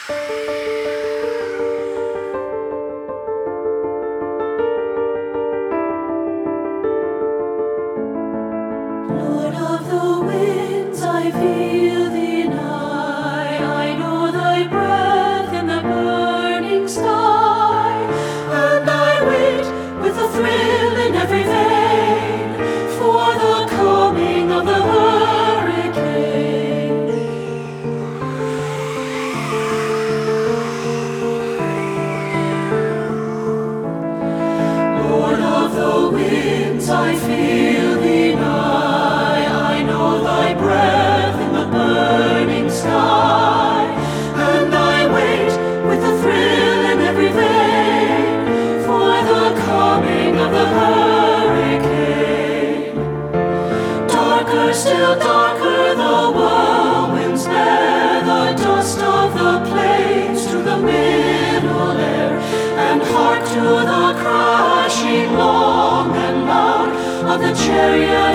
Lord of the winds, I feel thee nigh. I know thy breath in the burning sky, and I wait with a thrill in every vein for the coming of the hurricane. Lord of the winds, I feel thee nigh. I know thy breath in the burning sky, and I wait with a thrill in every vein for the coming of the hurricane. Darker, still darker, the whirlwinds bear the dust of the plains to the middle air, and hark to the crashing long and loud of the chariot